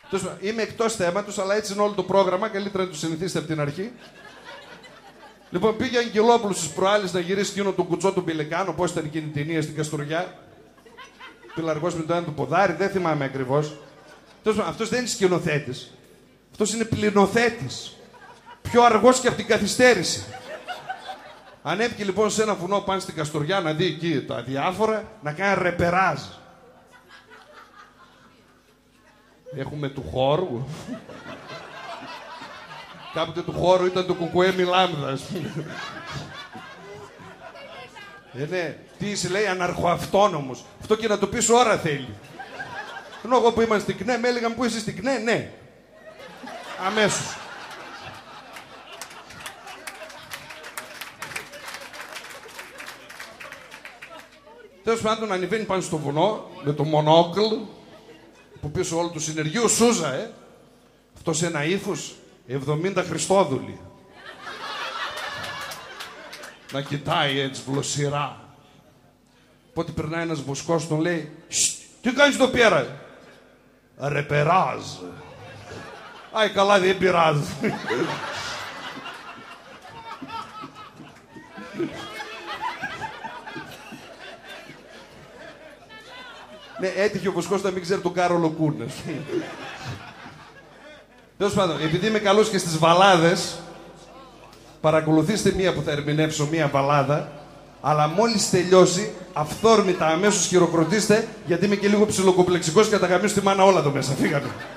Είμαι εκτός θέματος, αλλά έτσι είναι όλο το πρόγραμμα. Καλύτερα να το συνηθίσετε από την αρχή. Λοιπόν, πήγε ο Αγγελόπουλος στις προάλλες να γυρίσει εκείνο τον κουτσό του Πηλικάνο. Πώς ήταν εκείνη η ταινία στην Καστοριά. Πιλαργός με το ένα του ποδάρι, δεν θυμάμαι ακριβώς. Αυτός δεν είναι σκηνοθέτης. Αυτός είναι πληνοθέτης. Πιο αργός και από την καθυστέρηση. Ανέβηκε λοιπόν σε ένα βουνό πάνω στην Καστοριά να δει εκεί τα διάφορα, να κάνει ρεπεράζ. Έχουμε του χώρου. Κάποτε του χώρου ήταν το κουκουέ Μιλάμδα, ας πούμε. Ναι, τι είσαι, λέει, αναρχοαυτόνομος. Αυτό και να το πεις ώρα θέλει. Ενώ εγώ που ήμουν στην ΚΝΕ, με έλεγαν που είσαι στην ΚΝΕ, ναι. Αμέσως. Τέλος πάντων, ανεβαίνει πάνω στο βουνό με το μονόκλ που πίσω όλου του συνεργείου Σούζα, αυτός ένα ύφος 70 Χριστόδουλοι. Να κοιτάει έτσι βλοσιρά. Πότε περνάει ένας βοσκός, τον λέει, τι κάνεις εδώ πέρα? Ρεπεράζ. Άι καλά, δεν πειράζει. Ναι, έτυχε ο βοσκός να μην ξέρει τον Κάρολο Κούρνες. Τέλος πάντων, επειδή είμαι καλός και στις βαλάδες, παρακολουθήστε μία που θα ερμηνεύσω, μία βαλάδα, αλλά μόλις τελειώσει, αυθόρμητα αμέσως χειροκροτήστε, γιατί είμαι και λίγο ψιλοκομπλεξικός και θα τα γαμίσω τη μάνα όλα εδώ μέσα. Φύγαμε.